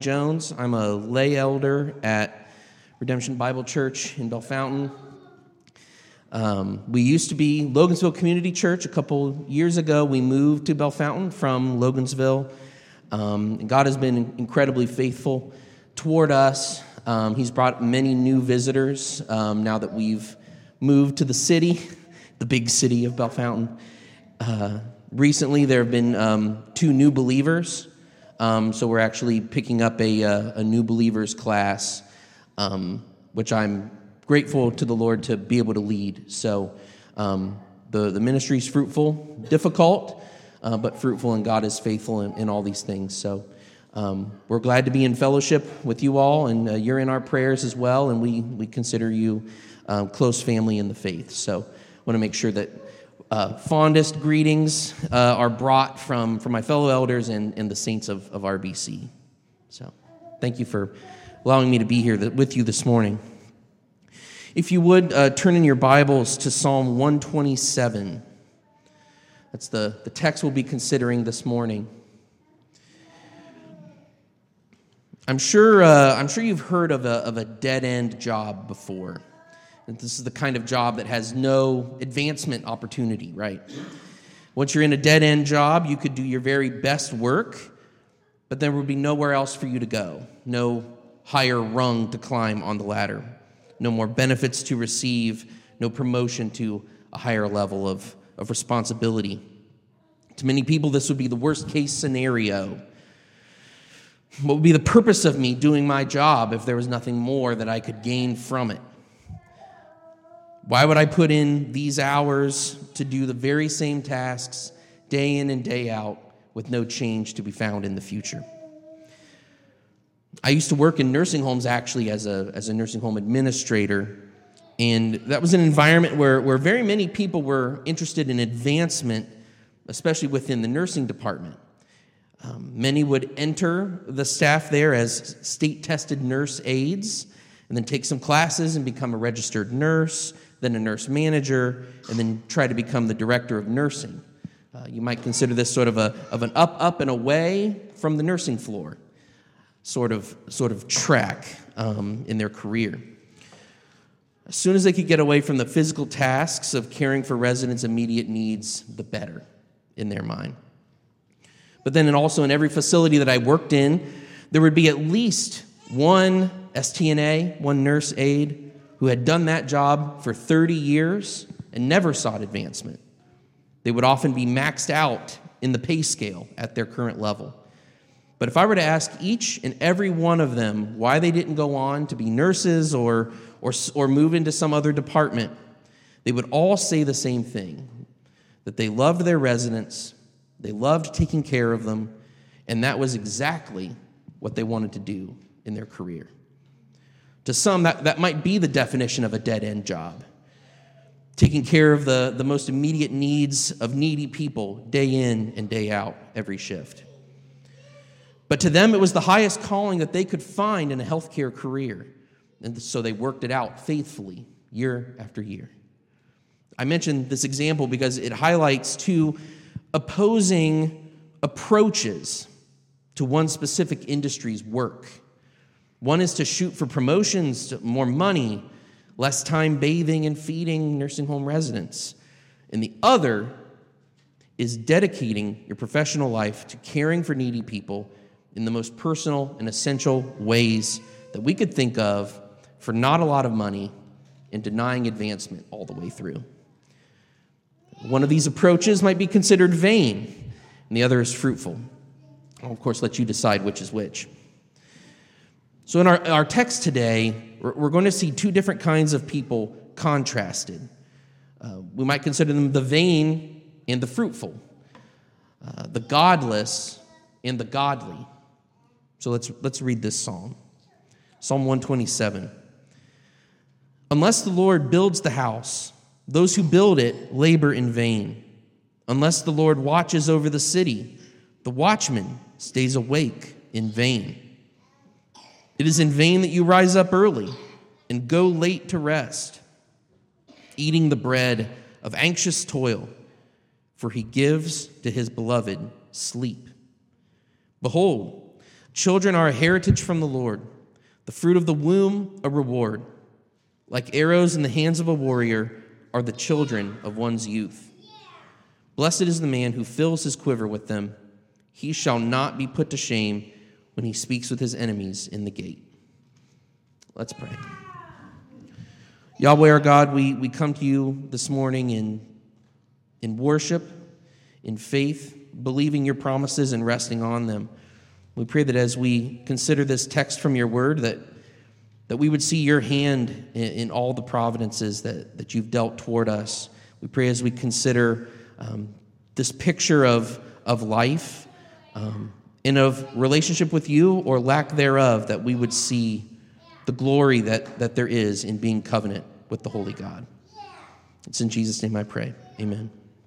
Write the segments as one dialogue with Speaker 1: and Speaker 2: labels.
Speaker 1: Jones. I'm a lay elder at Redemption Bible Church in Bellefontaine. We used to be Logan'sville Community Church. A couple years ago, we moved to Bellefontaine from Logan'sville. God has been incredibly faithful toward us. He's brought many new visitors now that we've moved to the city, the big city of Bellefontaine. Recently, there have been 2 new believers. So we're actually picking up a new believers class, which I'm grateful to the Lord to be able to lead. So the ministry is fruitful, difficult, but fruitful, and God is faithful in all these things. So we're glad to be in fellowship with you all, and you're in our prayers as well, and we consider you close family in the faith. So I want to make sure that fondest greetings are brought from my fellow elders and the saints of RBC. So thank you for allowing me to be here with you this morning. If you would, turn in your Bibles to Psalm 127. That's the text we'll be considering this morning. I'm sure you've heard of a dead-end job before. This is the kind of job that has no advancement opportunity, right? Once you're in a dead-end job, you could do your very best work, but there would be nowhere else for you to go, no higher rung to climb on the ladder, no more benefits to receive, no promotion to a higher level of responsibility. To many people, this would be the worst-case scenario. What would be the purpose of me doing my job if there was nothing more that I could gain from it? Why would I put in these hours to do the very same tasks day in and day out with no change to be found in the future? I used to work in nursing homes actually as a nursing home administrator, and that was an environment where very many people were interested in advancement, especially within the nursing department. Many would enter the staff there as state-tested nurse aides and then take some classes and become a registered nurse, then a nurse manager, and then try to become the director of nursing. You might consider this sort of an up and away from the nursing floor sort of track in their career. As soon as they could get away from the physical tasks of caring for residents' immediate needs, the better in their mind. But then also in every facility that I worked in, there would be at least one STNA, one nurse aide, who had done that job for 30 years and never sought advancement. They would often be maxed out in the pay scale at their current level. But if I were to ask each and every one of them why they didn't go on to be nurses or move into some other department, they would all say the same thing, that they loved their residents, they loved taking care of them, and that was exactly what they wanted to do in their career. To some, that might be the definition of a dead-end job, taking care of the most immediate needs of needy people day in and day out, every shift. But to them, it was the highest calling that they could find in a healthcare career, and so they worked it out faithfully year after year. I mentioned this example because it highlights 2 opposing approaches to one specific industry's work. One is to shoot for promotions, more money, less time bathing and feeding nursing home residents. And the other is dedicating your professional life to caring for needy people in the most personal and essential ways that we could think of for not a lot of money and denying advancement all the way through. One of these approaches might be considered vain, and the other is fruitful. I'll, of course, let you decide which is which. So in our text today, we're going to see 2 different kinds of people contrasted. We might consider them the vain and the fruitful, the godless and the godly. So let's read this psalm. Psalm 127. Unless the Lord builds the house, those who build it labor in vain. Unless the Lord watches over the city, the watchman stays awake in vain. It is in vain that you rise up early and go late to rest, eating the bread of anxious toil, for he gives to his beloved sleep. Behold, Children are a heritage from the Lord, the fruit of the womb a reward. Like arrows in the hands of a warrior are the children of one's youth. Blessed is the man who fills his quiver with them. He shall not be put to shame when he speaks with his enemies in the gate. Let's pray. Yahweh our God, we come to you this morning in worship, in faith, believing your promises and resting on them. We pray that as we consider this text from your word, that we would see your hand in all the providences that you've dealt toward us. We pray as we consider this picture of life and of relationship with you or lack thereof, that we would see the glory that there is in being covenant with the Holy God. It's in Jesus' name I pray. Amen.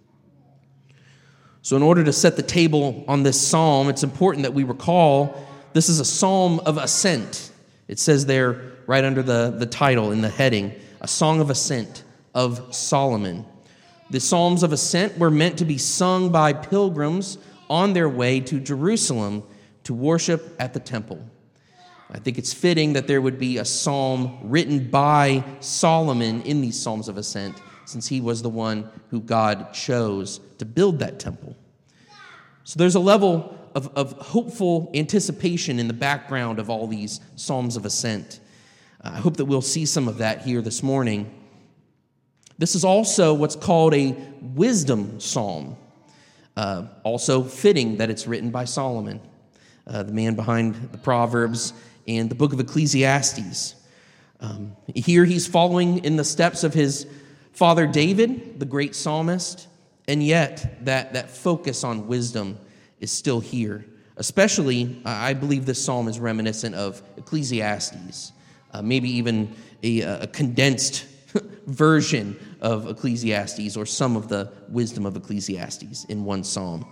Speaker 1: So in order to set the table on this psalm, it's important that we recall this is a psalm of ascent. It says there right under the title in the heading, a song of ascent of Solomon. The psalms of ascent were meant to be sung by pilgrims on their way to Jerusalem to worship at the temple. I think it's fitting that there would be a psalm written by Solomon in these psalms of ascent, since he was the one who God chose to build that temple. So there's a level of hopeful anticipation in the background of all these psalms of ascent. I hope that we'll see some of that here this morning. This is also what's called a wisdom psalm. Also fitting that it's written by Solomon, the man behind the Proverbs and the book of Ecclesiastes. Here he's following in the steps of his father David, the great psalmist, and yet that focus on wisdom is still here. Especially, I believe this psalm is reminiscent of Ecclesiastes, maybe even a condensed version of Ecclesiastes or some of the wisdom of Ecclesiastes in one psalm.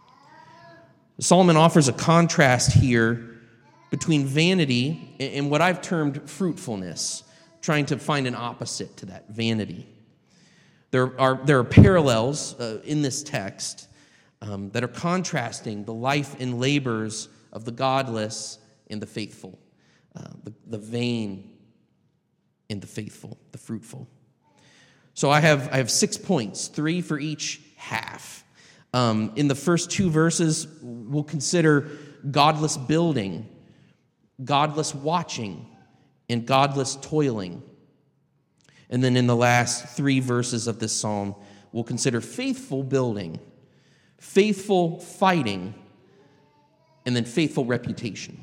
Speaker 1: Solomon offers a contrast here between vanity and what I've termed fruitfulness, trying to find an opposite to that, vanity. There are parallels in this text that are contrasting the life and labors of the godless and the faithful, the vain and the faithful, the fruitful. So I have 6 points, 3 for each half. In the first 2 verses, we'll consider godless building, godless watching, and godless toiling. And then in the last 3 verses of this psalm, we'll consider faithful building, faithful fighting, and then faithful reputation.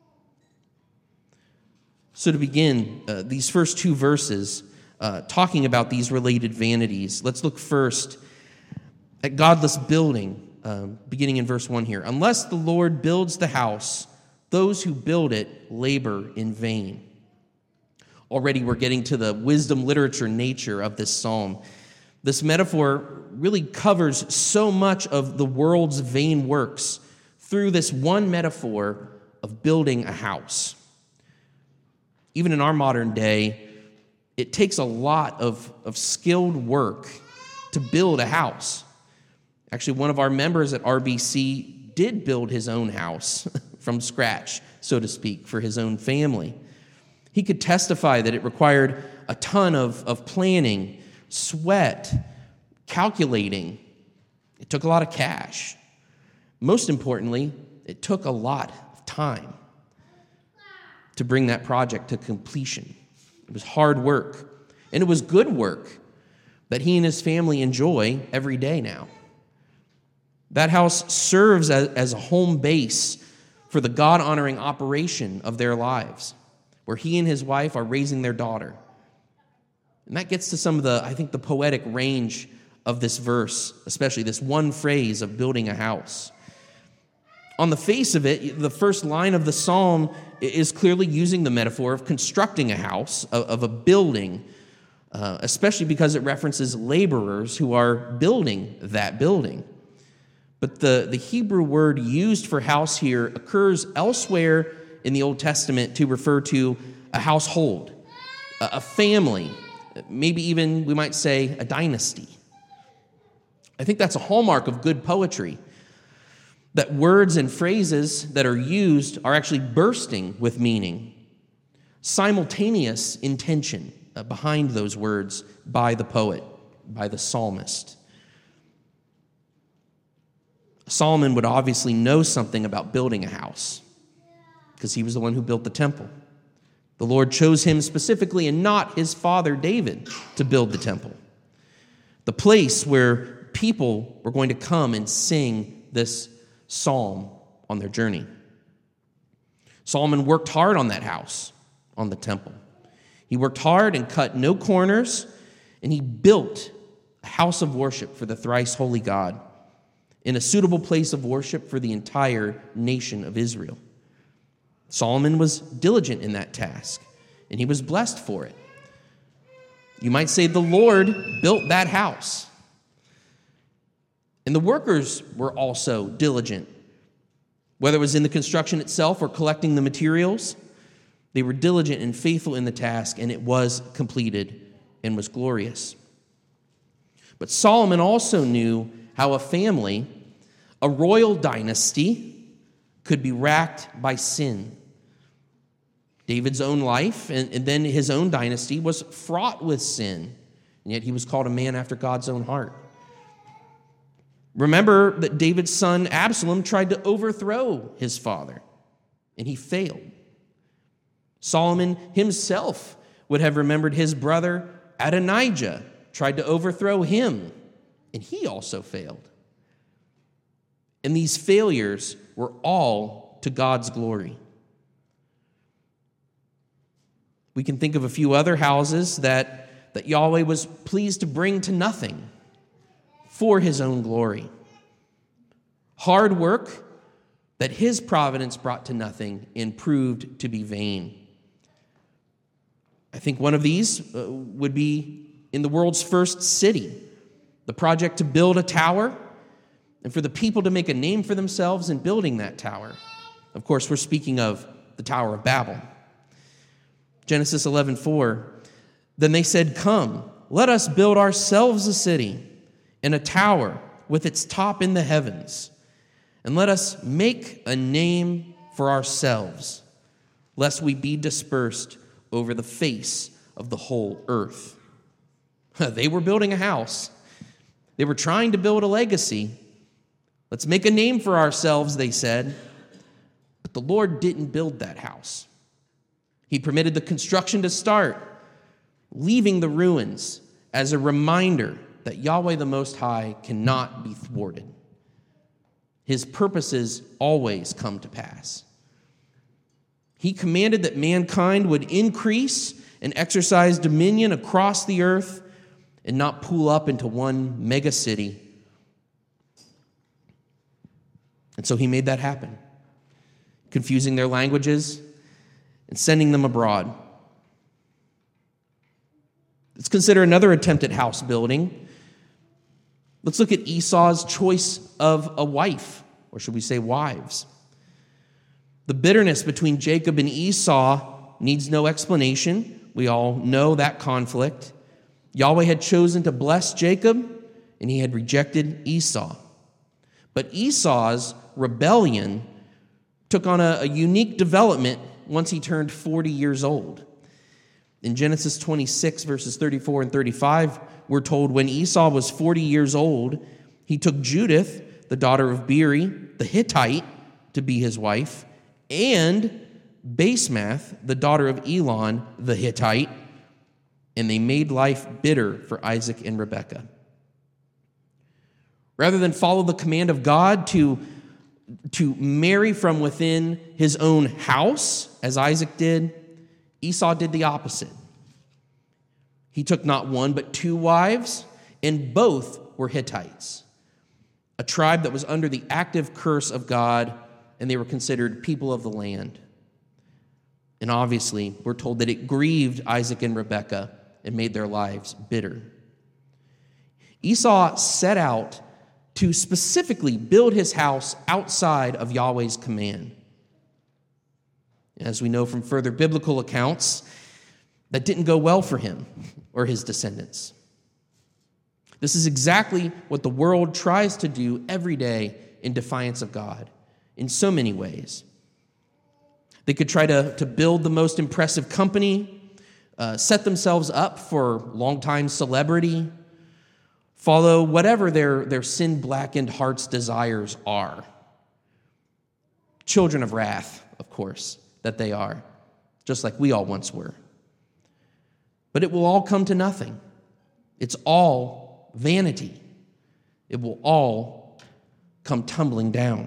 Speaker 1: So to begin, these first 2 verses, talking about these related vanities, let's look first at godless building, beginning in verse 1 here. Unless the Lord builds the house, those who build it labor in vain. Already we're getting to the wisdom literature nature of this psalm. This metaphor really covers so much of the world's vain works through this one metaphor of building a house. Even in our modern day, it takes a lot of skilled work to build a house. Actually, one of our members at RBC did build his own house from scratch, so to speak, for his own family. He could testify that it required a ton of planning, sweat, calculating. It took a lot of cash. Most importantly, it took a lot of time to bring that project to completion. It was hard work, and it was good work that he and his family enjoy every day now. That house serves as a home base for the God-honoring operation of their lives, where he and his wife are raising their daughter. And that gets to some of the poetic range of this verse, especially this one phrase of building a house. On the face of it, the first line of the psalm is clearly using the metaphor of constructing a house, of a building, especially because it references laborers who are building that building. But the Hebrew word used for house here occurs elsewhere in the Old Testament to refer to a household, a family, maybe even, we might say, a dynasty. I think that's a hallmark of good poetry. that words and phrases that are used are actually bursting with meaning, simultaneous intention behind those words by the poet, by the psalmist. Solomon would obviously know something about building a house because he was the one who built the temple. The Lord chose him specifically and not his father David to build the temple, the place where people were going to come and sing this psalm on their journey. Solomon worked hard on that house, on the temple. He worked hard and cut no corners, and he built a house of worship for the thrice holy God in a suitable place of worship for the entire nation of Israel. Solomon was diligent in that task, and he was blessed for it. You might say the Lord built that house. And the workers were also diligent. Whether it was in the construction itself or collecting the materials, they were diligent and faithful in the task, and it was completed and was glorious. But Solomon also knew how a family, a royal dynasty, could be racked by sin. David's own life and then his own dynasty was fraught with sin, and yet he was called a man after God's own heart. Remember that David's son Absalom tried to overthrow his father, and he failed. Solomon himself would have remembered his brother Adonijah tried to overthrow him, and he also failed. And these failures were all to God's glory. We can think of a few other houses that Yahweh was pleased to bring to nothing for his own glory. Hard work that his providence brought to nothing and proved to be vain. I think one of these would be in the world's first city, the project to build a tower and for the people to make a name for themselves in building that tower. Of course, we're speaking of the Tower of Babel. Genesis 11:4, then they said, "Come, let us build ourselves a city and a tower with its top in the heavens, and let us make a name for ourselves, lest we be dispersed over the face of the whole earth." They were building a house. They were trying to build a legacy. Let's make a name for ourselves, they said. But the Lord didn't build that house. He permitted the construction to start, leaving the ruins as a reminder that Yahweh the Most High cannot be thwarted. His purposes always come to pass. He commanded that mankind would increase and exercise dominion across the earth and not pool up into one mega city. And so he made that happen, confusing their languages and sending them abroad. Let's consider another attempt at house building. Let's look at Esau's choice of a wife, or should we say wives. The bitterness between Jacob and Esau needs no explanation. We all know that conflict. Yahweh had chosen to bless Jacob, and he had rejected Esau. But Esau's rebellion took on a unique development once he turned 40 years old. In Genesis 26, verses 34 and 35, we're told when Esau was 40 years old, he took Judith, the daughter of Beeri, the Hittite, to be his wife, and Basemath, the daughter of Elon, the Hittite, and they made life bitter for Isaac and Rebekah. Rather than follow the command of God to marry from within his own house, as Isaac did, Esau did the opposite. He took not one but two wives, and both were Hittites, a tribe that was under the active curse of God, and they were considered people of the land. And obviously, we're told that it grieved Isaac and Rebekah and made their lives bitter. Esau set out to specifically build his house outside of Yahweh's command. As we know from further biblical accounts, that didn't go well for him or his descendants. This is exactly what the world tries to do every day in defiance of God in so many ways. They could try to build the most impressive company, set themselves up for long-time celebrity, follow whatever their sin-blackened heart's desires are. Children of wrath, of course, that they are, just like we all once were. But it will all come to nothing. It's all vanity. It will all come tumbling down.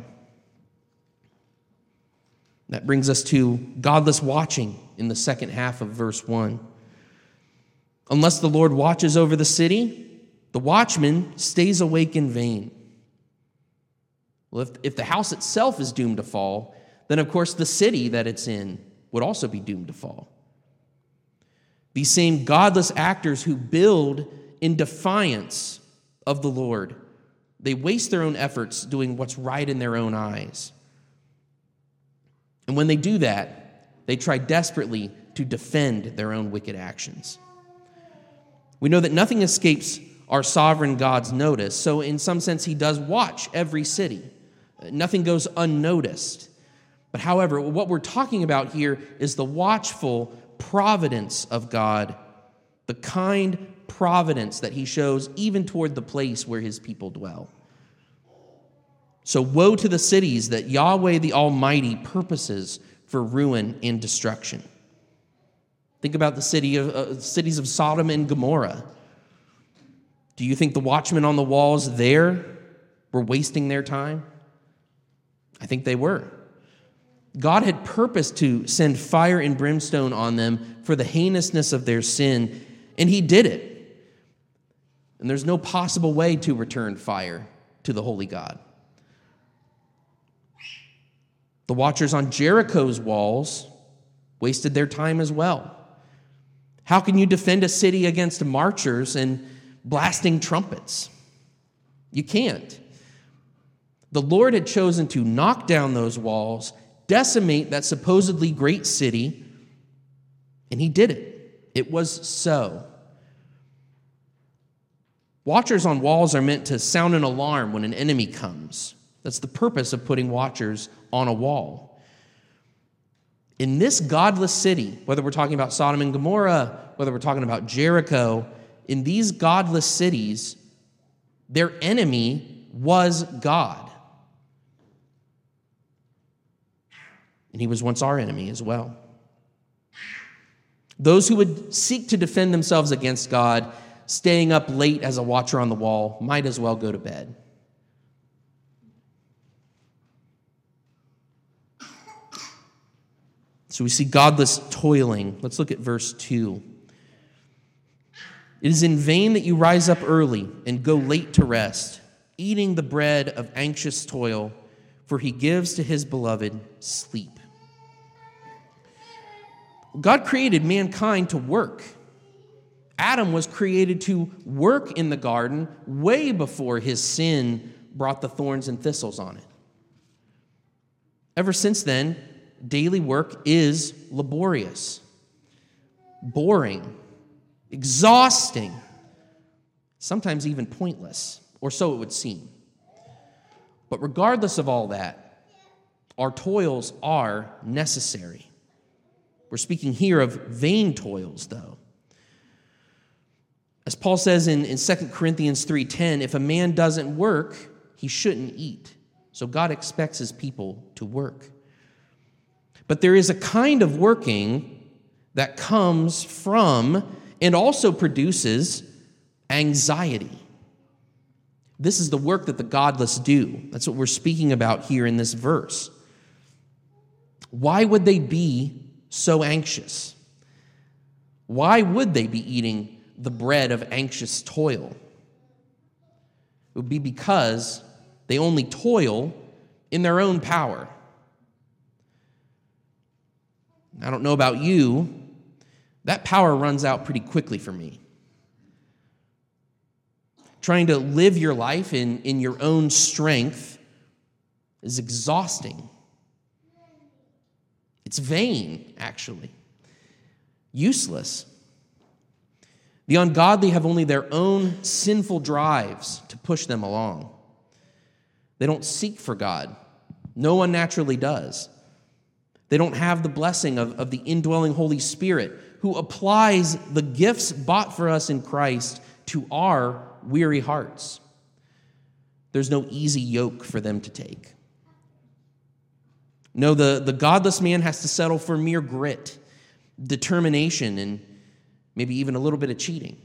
Speaker 1: That brings us to godless watching in the second half of verse 1. Unless the Lord watches over the city, the watchman stays awake in vain. Well, if the house itself is doomed to fall, then of course the city that it's in would also be doomed to fall. These same godless actors who build in defiance of the Lord, they waste their own efforts doing what's right in their own eyes. And when they do that, they try desperately to defend their own wicked actions. We know that nothing escapes our sovereign God's notice, so in some sense he does watch every city. Nothing goes unnoticed. But however, what we're talking about here is the watchful providence of God, the kind providence that he shows even toward the place where his people dwell. So woe to the cities that Yahweh the Almighty purposes for ruin and destruction. Think about the cities of Sodom and Gomorrah. Do you think the watchmen on the walls there were wasting their time? I think they were. God had purposed to send fire and brimstone on them for the heinousness of their sin, and he did it. And there's no possible way to return fire to the holy God. The watchers on Jericho's walls wasted their time as well. How can you defend a city against marchers and blasting trumpets? You can't. The Lord had chosen to knock down those walls, decimate that supposedly great city, and he did it. It was so. Watchers on walls are meant to sound an alarm when an enemy comes. That's the purpose of putting watchers on a wall. In this godless city, whether we're talking about Sodom and Gomorrah, whether we're talking about Jericho, in these godless cities, their enemy was God. And he was once our enemy as well. Those who would seek to defend themselves against God, staying up late as a watcher on the wall, might as well go to bed. So we see godless toiling. Let's look at verse 2. It is in vain that you rise up early and go late to rest, eating the bread of anxious toil, for he gives to his beloved sleep. God created mankind to work. Adam was created to work in the garden way before his sin brought the thorns and thistles on it. Ever since then, daily work is laborious, boring, exhausting, sometimes even pointless, or so it would seem. But regardless of all that, our toils are necessary. We're speaking here of vain toils, though. As Paul says in 2 Corinthians 3:10, if a man doesn't work, he shouldn't eat. So God expects his people to work. But there is a kind of working that comes from and also produces anxiety. This is the work that the godless do. That's what we're speaking about here in this verse. Why would they be so anxious? Why would they be eating the bread of anxious toil? It would be because they only toil in their own power. I don't know about you, that power runs out pretty quickly for me. Trying to live your life in your own strength is exhausting. It's vain, actually. Useless. The ungodly have only their own sinful drives to push them along. They don't seek for God. No one naturally does. They don't have the blessing of the indwelling Holy Spirit, who applies the gifts bought for us in Christ to our weary hearts. There's no easy yoke for them to take. No, the godless man has to settle for mere grit, determination, and maybe even a little bit of cheating.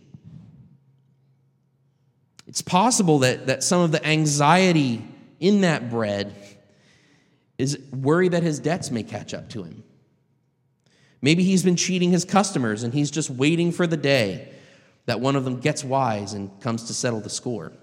Speaker 1: It's possible that some of the anxiety in that bread is worry that his debts may catch up to him. Maybe he's been cheating his customers and he's just waiting for the day that one of them gets wise and comes to settle the score.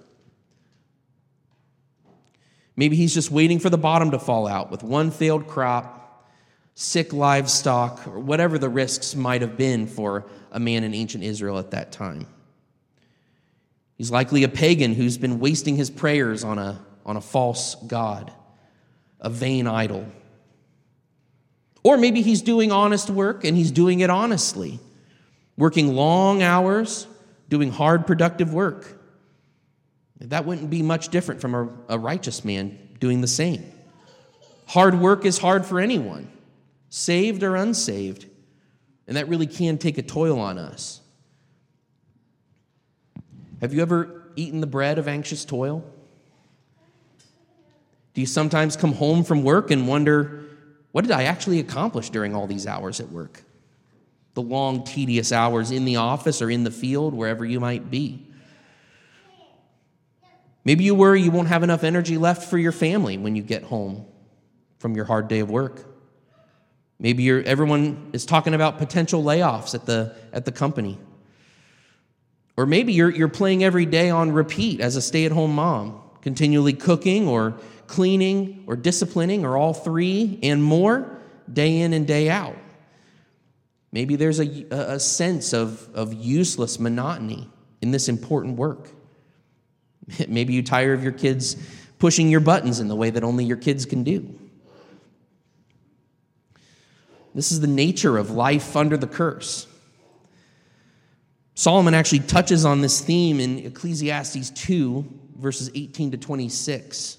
Speaker 1: Maybe he's just waiting for the bottom to fall out with one failed crop, sick livestock, or whatever the risks might have been for a man in ancient Israel at that time. He's likely a pagan who's been wasting his prayers on a false god, a vain idol. Or maybe he's doing honest work and he's doing it honestly, working long hours, doing hard, productive work. That wouldn't be much different from a righteous man doing the same. Hard work is hard for anyone, saved or unsaved, and that really can take a toll on us. Have you ever eaten the bread of anxious toil? Do you sometimes come home from work and wonder, what did I actually accomplish during all these hours at work? The long, tedious hours in the office or in the field, wherever you might be. Maybe you worry you won't have enough energy left for your family when you get home from your hard day of work. Maybe everyone is talking about potential layoffs at the company. Or maybe you're playing every day on repeat as a stay-at-home mom, continually cooking or cleaning or disciplining or all three and more day in and day out. Maybe there's a sense of useless monotony in this important work. Maybe you tire of your kids pushing your buttons in the way that only your kids can do. This is the nature of life under the curse. Solomon actually touches on this theme in Ecclesiastes 2, verses 18 to 26.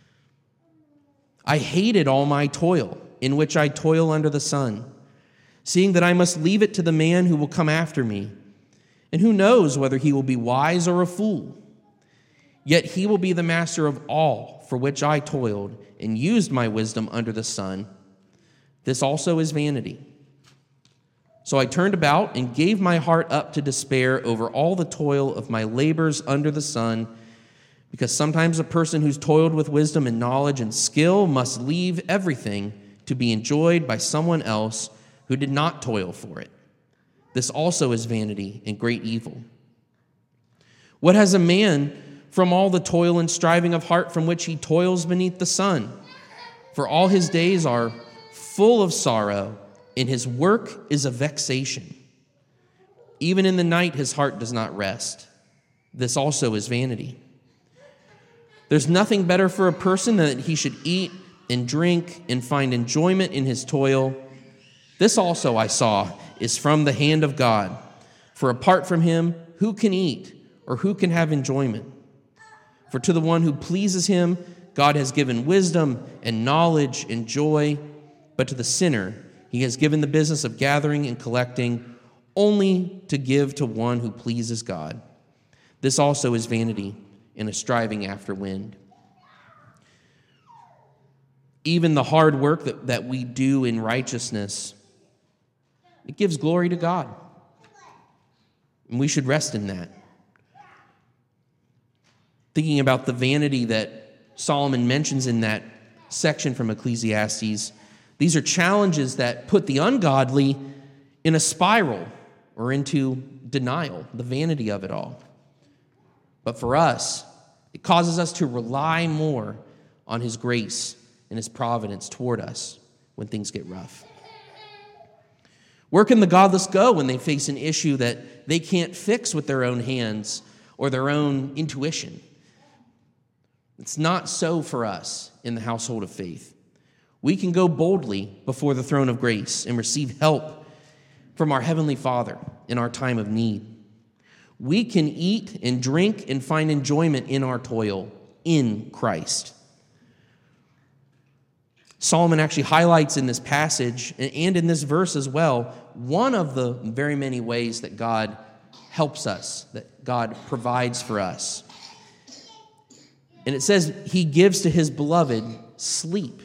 Speaker 1: I hated all my toil, in which I toil under the sun, seeing that I must leave it to the man who will come after me. And who knows whether he will be wise or a fool? Yet he will be the master of all for which I toiled and used my wisdom under the sun. This also is vanity. So I turned about and gave my heart up to despair over all the toil of my labors under the sun, because sometimes a person who's toiled with wisdom and knowledge and skill must leave everything to be enjoyed by someone else who did not toil for it. This also is vanity and great evil. What has a man from all the toil and striving of heart from which he toils beneath the sun? For all his days are full of sorrow, and his work is a vexation. Even in the night his heart does not rest. This also is vanity. There's nothing better for a person than that he should eat and drink and find enjoyment in his toil. This also I saw is from the hand of God. For apart from him, who can eat or who can have enjoyment? For to the one who pleases him, God has given wisdom and knowledge and joy, but to the sinner, he has given the business of gathering and collecting only to give to one who pleases God. This also is vanity and a striving after wind. Even the hard work that we do in righteousness, it gives glory to God. And we should rest in that. Thinking about the vanity that Solomon mentions in that section from Ecclesiastes, these are challenges that put the ungodly in a spiral or into denial, the vanity of it all. But for us, it causes us to rely more on his grace and his providence toward us when things get rough. Where can the godless go when they face an issue that they can't fix with their own hands or their own intuition? It's not so for us in the household of faith. We can go boldly before the throne of grace and receive help from our Heavenly Father in our time of need. We can eat and drink and find enjoyment in our toil in Christ. Solomon actually highlights in this passage and in this verse as well, one of the very many ways that God helps us, that God provides for us. And it says he gives to his beloved sleep.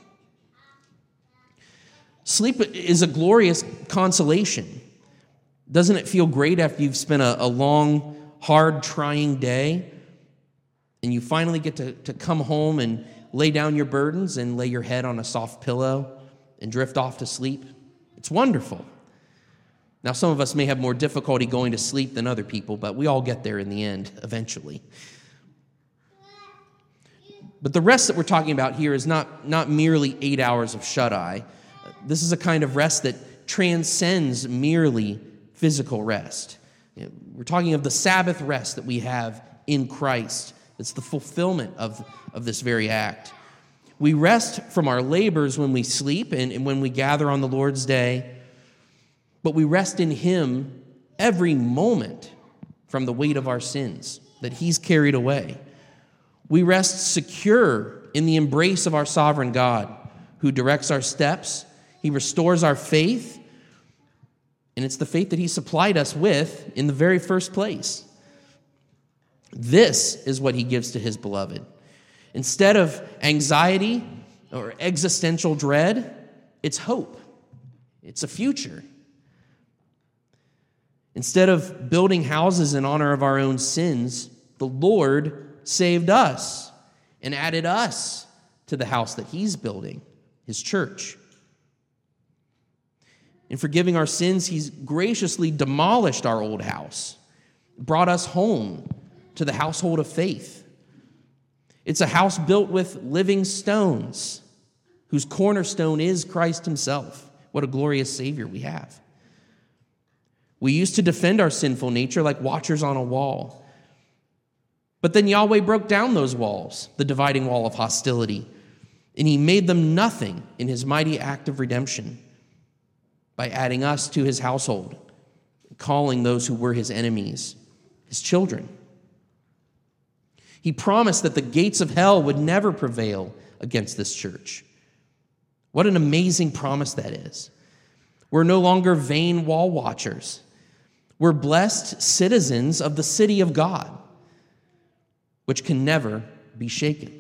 Speaker 1: Sleep is a glorious consolation. Doesn't it feel great after you've spent a long, hard, trying day and you finally get to come home and lay down your burdens and lay your head on a soft pillow and drift off to sleep? It's wonderful. Now, some of us may have more difficulty going to sleep than other people, but we all get there in the end eventually. But the rest that we're talking about here is not merely 8 hours of shut-eye. This is a kind of rest that transcends merely physical rest. We're talking of the Sabbath rest that we have in Christ. It's the fulfillment of this very act. We rest from our labors when we sleep and when we gather on the Lord's day, but we rest in him every moment from the weight of our sins that he's carried away. We rest secure in the embrace of our sovereign God, who directs our steps. He restores our faith, and it's the faith that he supplied us with in the very first place. This is what he gives to his beloved. Instead of anxiety or existential dread, it's hope. It's a future. Instead of building houses in honor of our own sins, the Lord saved us and added us to the house that he's building, his church. In forgiving our sins, he's graciously demolished our old house, brought us home to the household of faith. It's a house built with living stones, whose cornerstone is Christ himself. What a glorious Savior we have. We used to defend our sinful nature like watchers on a wall. But then Yahweh broke down those walls, the dividing wall of hostility, and he made them nothing in his mighty act of redemption by adding us to his household, calling those who were his enemies his children. He promised that the gates of hell would never prevail against this church. What an amazing promise that is. We're no longer vain wall watchers. We're blessed citizens of the city of God, which can never be shaken.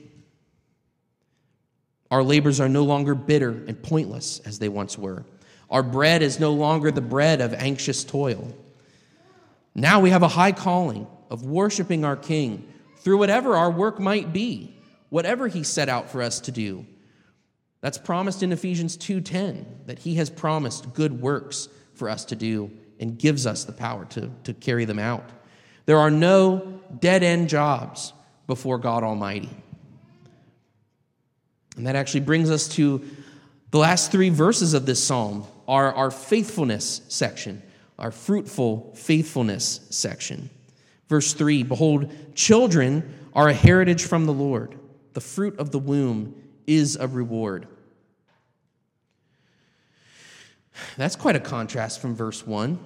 Speaker 1: Our labors are no longer bitter and pointless as they once were. Our bread is no longer the bread of anxious toil. Now we have a high calling of worshiping our King through whatever our work might be, whatever he set out for us to do. That's promised in Ephesians 2:10, that he has promised good works for us to do and gives us the power to carry them out. There are no dead-end jobs before God Almighty. And that actually brings us to the last 3 verses of this psalm, our faithfulness section, our fruitful faithfulness section. Verse 3, behold, children are a heritage from the Lord. The fruit of the womb is a reward. That's quite a contrast from verse 1.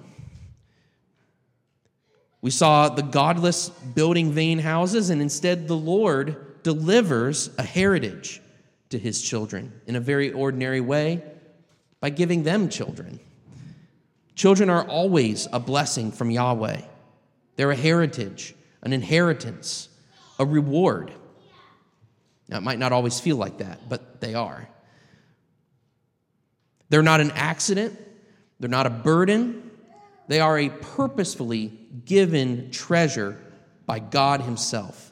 Speaker 1: We saw the godless building vain houses, and instead the Lord delivers a heritage to his children in a very ordinary way by giving them children. Children are always a blessing from Yahweh. They're a heritage, an inheritance, a reward. Now, it might not always feel like that, but they are. They're not an accident. They're not a burden. They are a purposefully given treasure by God himself.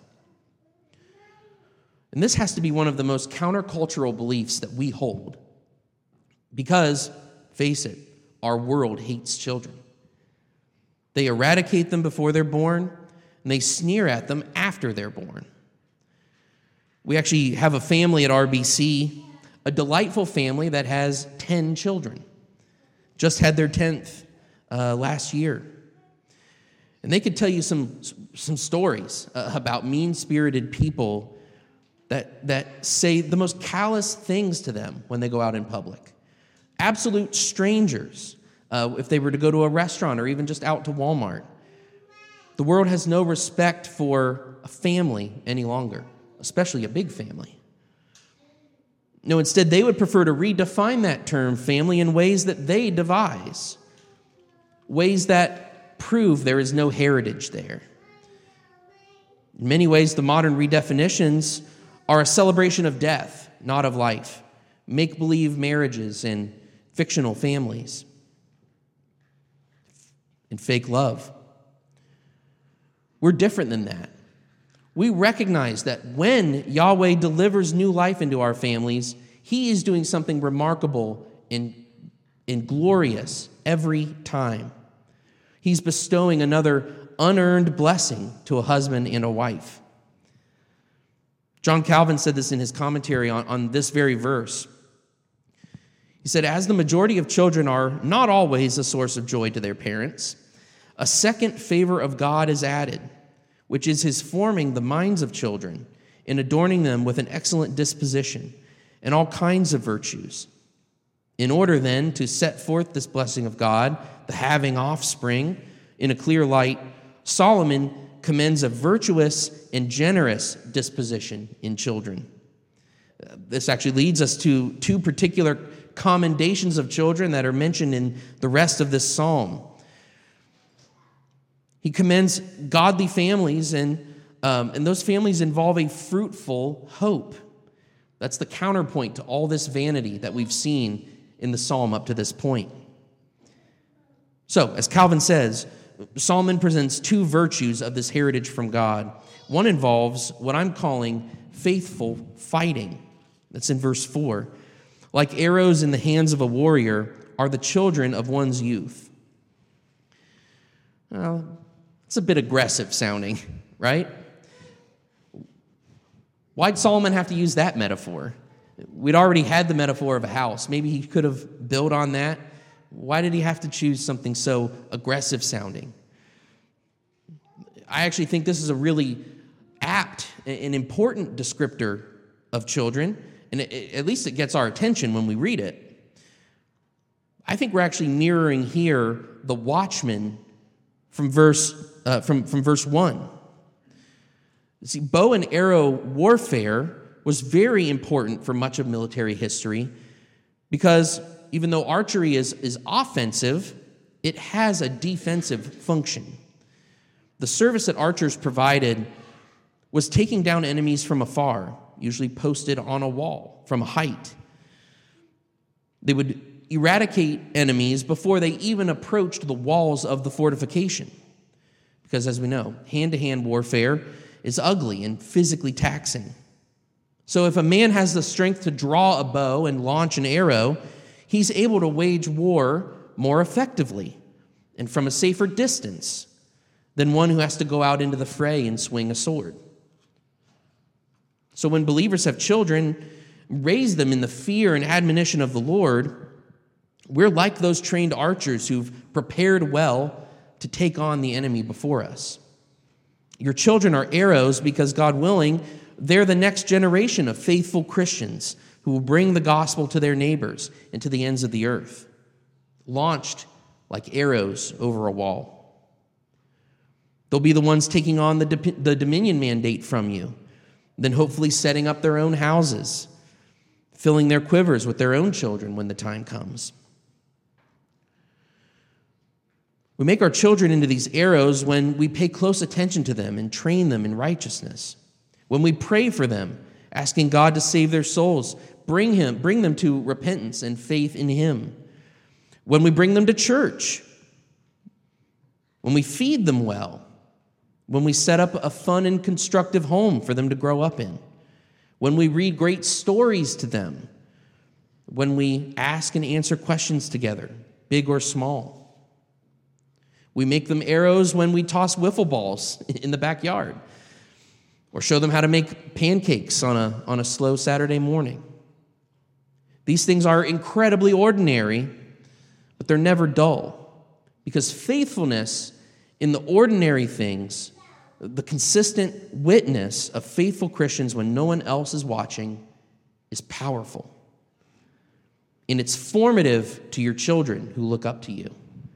Speaker 1: And this has to be one of the most countercultural beliefs that we hold. Because, face it, our world hates children. They eradicate them before they're born, and they sneer at them after they're born. We actually have a family at RBC, a delightful family that has 10 children. Just had their 10th last year. And they could tell you some stories about mean-spirited people that say the most callous things to them when they go out in public. Absolute strangers, if they were to go to a restaurant or even just out to Walmart. The world has no respect for a family any longer, especially a big family. No, instead, they would prefer to redefine that term family in ways that they devise, ways that prove there is no heritage there. In many ways, the modern redefinitions are a celebration of death, not of life, make-believe marriages and fictional families, and fake love. We're different than that. We recognize that when Yahweh delivers new life into our families, He is doing something remarkable and glorious every time. He's bestowing another unearned blessing to a husband and a wife. John Calvin said this in his commentary on this very verse. He said, as the majority of children are not always a source of joy to their parents, a second favor of God is added, which is His forming the minds of children and adorning them with an excellent disposition and all kinds of virtues. In order then to set forth this blessing of God, the having offspring, in a clear light, Solomon commends a virtuous and generous disposition in children. This actually leads us to two particular commendations of children that are mentioned in the rest of this psalm. He commends godly families, and those families involve a fruitful hope. That's the counterpoint to all this vanity that we've seen in the psalm up to this point. So, as Calvin says, Solomon presents two virtues of this heritage from God. One involves what I'm calling faithful fighting. That's in verse 4. Like arrows in the hands of a warrior are the children of one's youth. Well, it's a bit aggressive sounding, right? Why'd Solomon have to use that metaphor? We'd already had the metaphor of a house. Maybe he could have built on that. Why did he have to choose something so aggressive sounding? I actually think this is a really apt and important descriptor of children, and at least it gets our attention when we read it. I think we're actually mirroring here the watchman from verse 1. See, bow and arrow warfare was very important for much of military history because even though archery is offensive, it has a defensive function. The service that archers provided was taking down enemies from afar, usually posted on a wall from a height. They would eradicate enemies before they even approached the walls of the fortification. Because as we know, hand-to-hand warfare is ugly and physically taxing. So if a man has the strength to draw a bow and launch an arrow, he's able to wage war more effectively and from a safer distance than one who has to go out into the fray and swing a sword. So when believers have children, raise them in the fear and admonition of the Lord, we're like those trained archers who've prepared well to take on the enemy before us. Your children are arrows because, God willing, they're the next generation of faithful Christians who will bring the gospel to their neighbors and to the ends of the earth, launched like arrows over a wall. They'll be the ones taking on the dominion mandate from you, then hopefully setting up their own houses, filling their quivers with their own children when the time comes. We make our children into these arrows when we pay close attention to them and train them in righteousness. When we pray for them, asking God to save their souls, bring them to repentance and faith in Him. When we bring them to church, when we feed them well, when we set up a fun and constructive home for them to grow up in, when we read great stories to them, when we ask and answer questions together, big or small. We make them arrows when we toss wiffle balls in the backyard or show them how to make pancakes on a slow Saturday morning. These things are incredibly ordinary, but they're never dull because faithfulness in the ordinary things, the consistent witness of faithful Christians when no one else is watching, is powerful. And it's formative to your children who look up to you.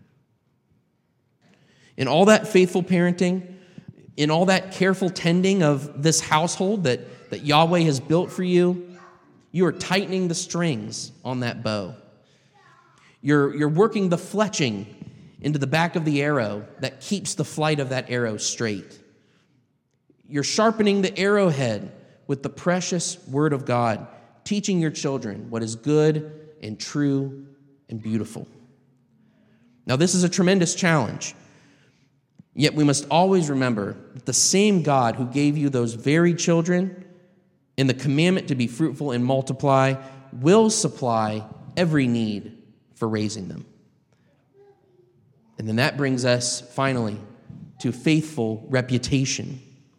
Speaker 1: In all that faithful parenting, in all that careful tending of this household that Yahweh has built for you, You are tightening the strings on that bow. You're working the fletching into the back of the arrow that keeps the flight of that arrow straight. You're sharpening the arrowhead with the precious word of God, teaching your children what is good and true and beautiful. Now, this is a tremendous challenge. Yet we must always remember that the same God who gave you those very children and the commandment to be fruitful and multiply will supply every need for raising them. And then that brings us, finally, to faithful reputation.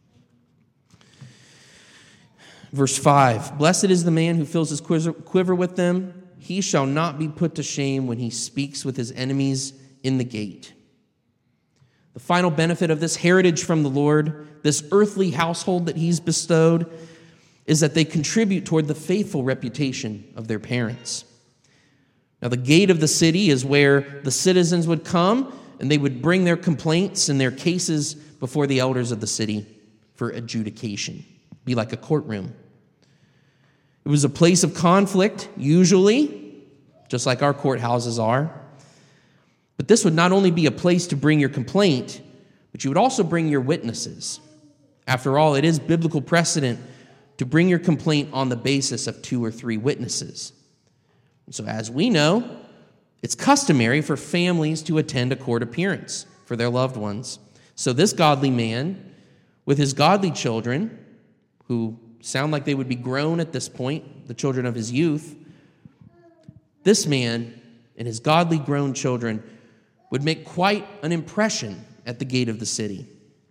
Speaker 1: Verse 5, blessed is the man who fills his quiver with them. He shall not be put to shame when he speaks with his enemies in the gate. The final benefit of this heritage from the Lord, this earthly household that he's bestowed, is that they contribute toward the faithful reputation of their parents. Now, the gate of the city is where the citizens would come and they would bring their complaints and their cases before the elders of the city for adjudication. It'd be like a courtroom. It was a place of conflict, usually, just like our courthouses are. But this would not only be a place to bring your complaint, but you would also bring your witnesses. After all, it is biblical precedent to bring your complaint on the basis of 2 or 3 witnesses. So as we know, it's customary for families to attend a court appearance for their loved ones. So this godly man, with his godly children, who sound like they would be grown at this point, the children of his youth, this man and his godly grown children would make quite an impression at the gate of the city.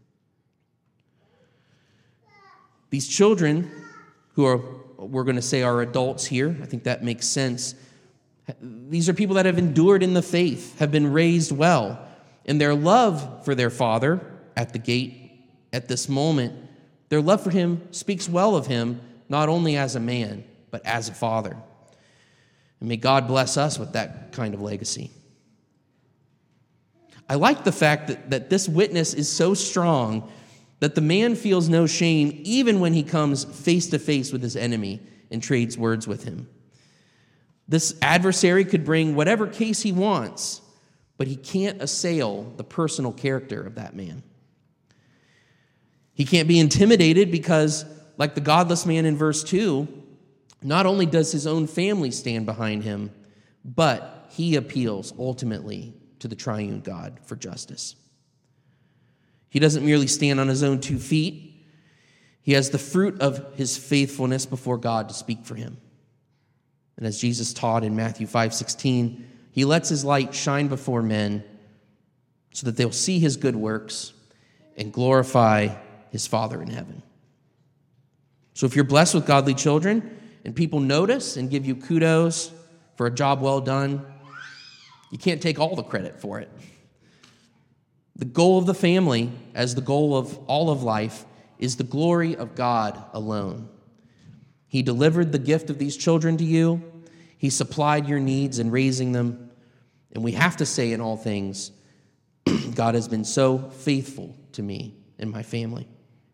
Speaker 1: These children, who are, we're going to say, are adults here, I think that makes sense. These are people that have endured in the faith, have been raised well, and their love for their father at the gate at this moment, their love for him speaks well of him, not only as a man, but as a father. And may God bless us with that kind of legacy. I like the fact that this witness is so strong that the man feels no shame even when he comes face to face with his enemy and trades words with him. This adversary could bring whatever case he wants, but he can't assail the personal character of that man. He can't be intimidated because, like the godless man in verse 2, not only does his own family stand behind him, but he appeals ultimately to the triune God for justice. He doesn't merely stand on his own 2 feet. He has the fruit of his faithfulness before God to speak for him. And as Jesus taught in Matthew 5:16, he lets his light shine before men so that they'll see his good works and glorify his Father in heaven. So if you're blessed with godly children and people notice and give you kudos for a job well done, you can't take all the credit for it. The goal of the family, as the goal of all of life, is the glory of God alone. He delivered the gift of these children to you. He supplied your needs in raising them. And we have to say in all things, God has been so faithful to me and my family.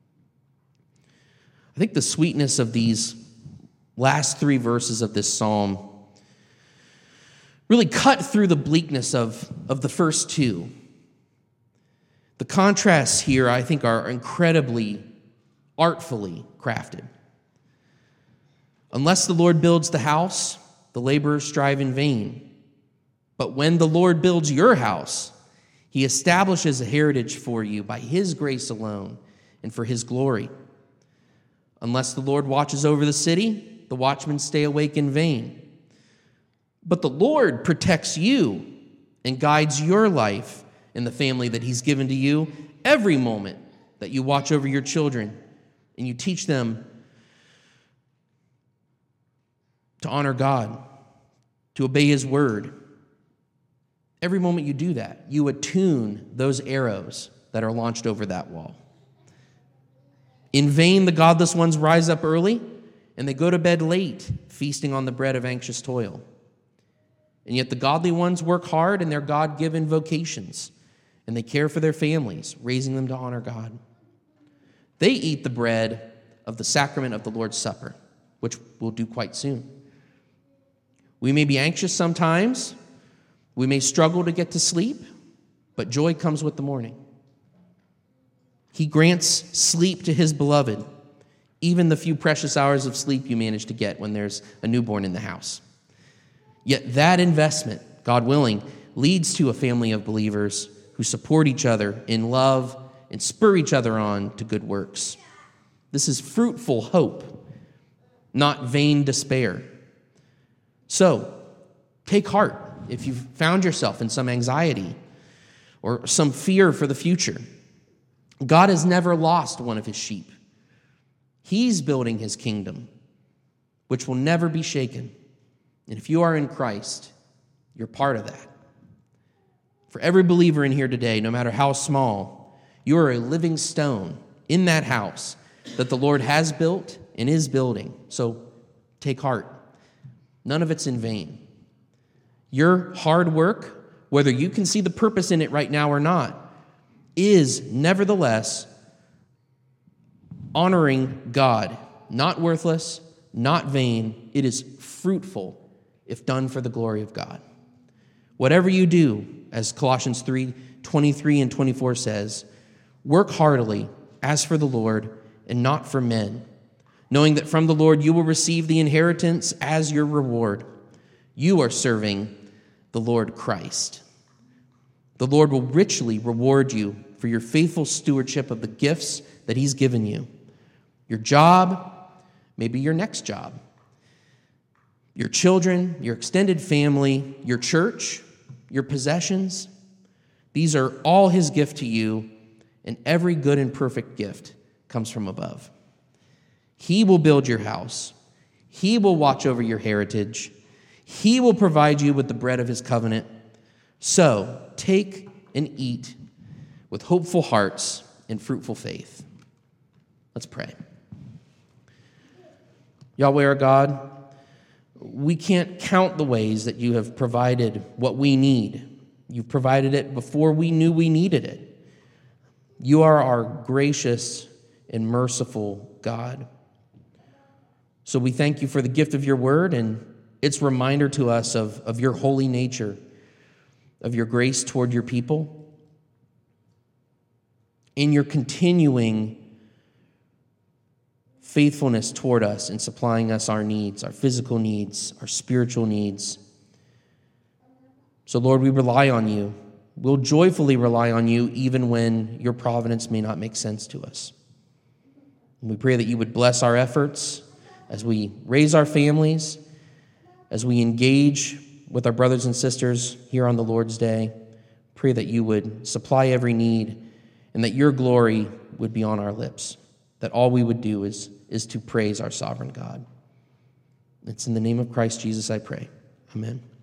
Speaker 1: I think the sweetness of these last 3 verses of this psalm really cut through the bleakness of the first 2. The contrasts here, I think, are incredibly artfully crafted. Unless the Lord builds the house, the laborers strive in vain. But when the Lord builds your house, he establishes a heritage for you by his grace alone and for his glory. Unless the Lord watches over the city, the watchmen stay awake in vain. But the Lord protects you and guides your life in the family that he's given to you every moment that you watch over your children and you teach them to honor God, to obey his word. Every moment you do that, you attune those arrows that are launched over that wall. In vain, the godless ones rise up early and they go to bed late, feasting on the bread of anxious toil. And yet the godly ones work hard in their God-given vocations, and they care for their families, raising them to honor God. They eat the bread of the sacrament of the Lord's Supper, which we'll do quite soon. We may be anxious sometimes. We may struggle to get to sleep, but joy comes with the morning. He grants sleep to his beloved, even the few precious hours of sleep you manage to get when there's a newborn in the house. Yet that investment, God willing, leads to a family of believers who support each other in love and spur each other on to good works. This is fruitful hope, not vain despair. So, take heart if you've found yourself in some anxiety or some fear for the future. God has never lost one of his sheep. He's building his kingdom, which will never be shaken. And if you are in Christ, you're part of that. For every believer in here today, no matter how small, you are a living stone in that house that the Lord has built and is building. So take heart. None of it's in vain. Your hard work, whether you can see the purpose in it right now or not, is nevertheless honoring God. Not worthless, not vain. It is fruitful if done for the glory of God. Whatever you do, as Colossians 3:23 and 24 says, work heartily as for the Lord and not for men, knowing that from the Lord you will receive the inheritance as your reward. You are serving the Lord Christ. The Lord will richly reward you for your faithful stewardship of the gifts that he's given you. Your job, maybe your next job. Your children, your extended family, your church, your possessions. These are all his gift to you, and every good and perfect gift comes from above. He will build your house. He will watch over your heritage. He will provide you with the bread of his covenant. So take and eat with hopeful hearts and fruitful faith. Let's pray. Yahweh our God, we can't count the ways that you have provided what we need. You've provided it before we knew we needed it. You are our gracious and merciful God. So we thank you for the gift of your word and its reminder to us of your holy nature, of your grace toward your people, in your continuing faithfulness toward us in supplying us our needs, our physical needs, our spiritual needs. So, Lord, we rely on you. We'll joyfully rely on you even when your providence may not make sense to us. And we pray that you would bless our efforts as we raise our families, as we engage with our brothers and sisters here on the Lord's Day. Pray that you would supply every need and that your glory would be on our lips, that all we would do is to praise our sovereign God. It's in the name of Christ Jesus I pray. Amen.